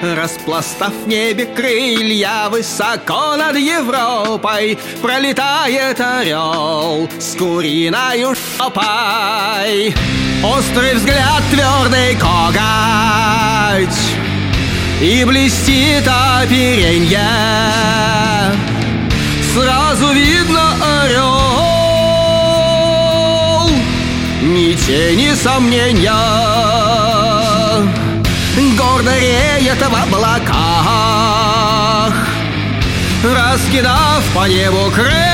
Распластав в небе крылья, высоко над Европой пролетает орел с куриною шопой. Острый взгляд, твердый коготь, и блестит оперенье. Сразу видно орел, ни тени сомнения. Гордо реет в облаках, раскидав по небу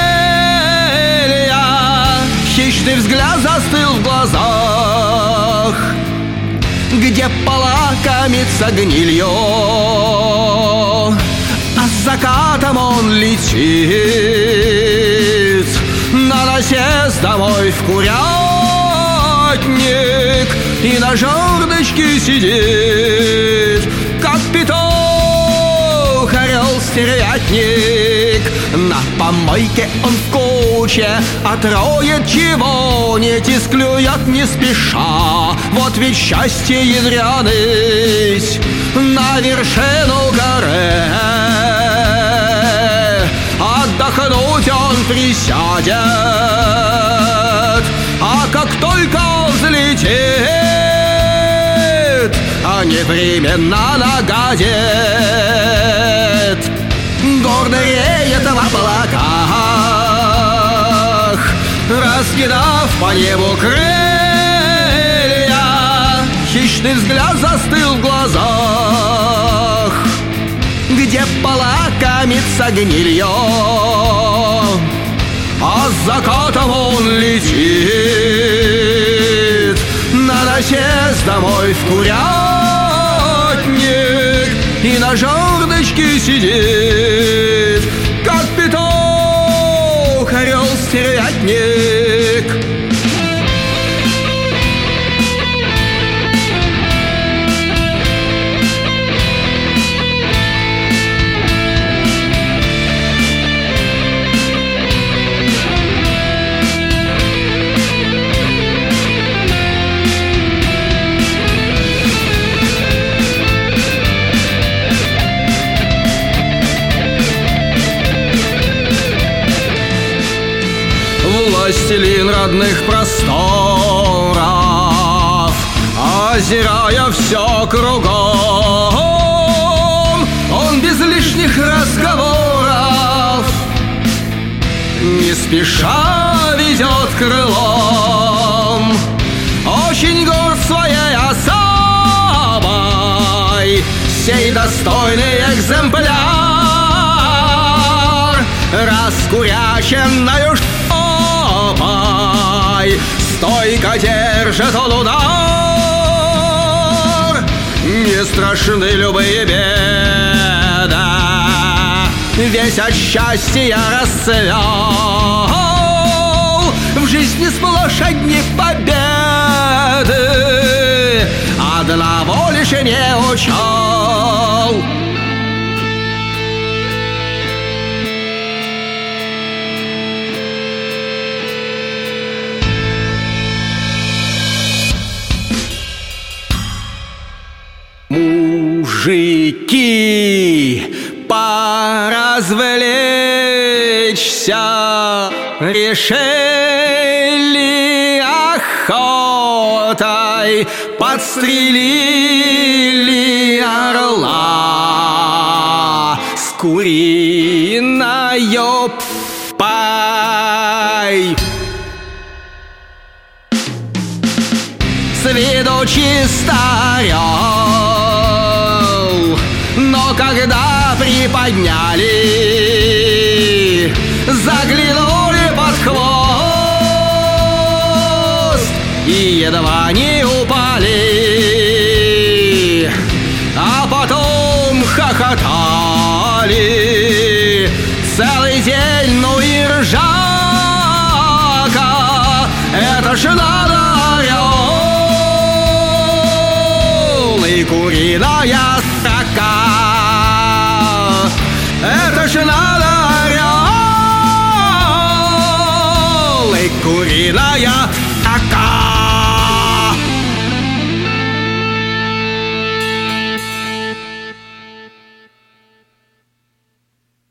крылья. Хищный взгляд застыл в глазах, где полакомится гнилью. А с закатом он летит на насест домой в курятник, и на жердочке сидит, как петух, орел-стервятник. На помойке он в куче отроет чего-нибудь и склюет не спеша. Вот ведь счастье ядреность на вершину горы. Отдохнуть он присядет, а как только взлетит, непременно нагадит. Гордо реет в облаках, раскидав по небу крылья. Хищный взгляд застыл в глазах, где полакомится гнилье. А с закатом он летит на насест домой в курятник, и на жердочке сидит, как петух, орел-стервятник. Властелин родных просторов, озирая все кругом, он без лишних разговоров не спеша ведет крылом. Очень горд своей особой сей достойный экземпляр, раскуряченною стойко держит он удар. Не страшны любые беды, весь от счастья расцвел. В жизни сплошь одни победы, одного лишь не учел. Мужики, поразвлечься решили охотой, подстрелили орла с куриною пай. С виду чистарел, но когда приподняли, заглянули под хвост и едва не упали, а потом хохотали целый день. Ну и ржака, это ж надо орел и куриная строка. Это ж надо орел и куриная строка.